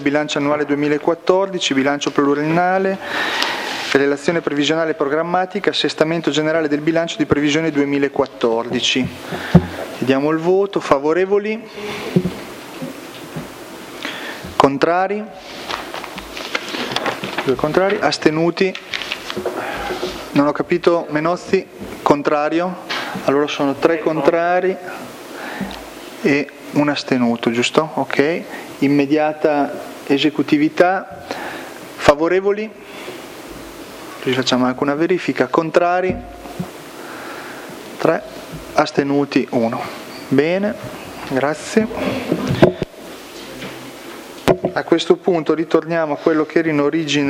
bilancio annuale 2014, bilancio pluriennale, relazione previsionale programmatica, assestamento generale del bilancio di previsione 2014. Vediamo il voto. Favorevoli? Contrari? 2 contrari. Astenuti? Non ho capito, Menozzi? Contrario? Allora sono 3 contrari e un astenuto, giusto? Ok. Immediata esecutività. Favorevoli? Così facciamo anche una verifica. Contrari? 3. Astenuti 1. Bene, grazie. A questo punto ritorniamo a quello che era in origine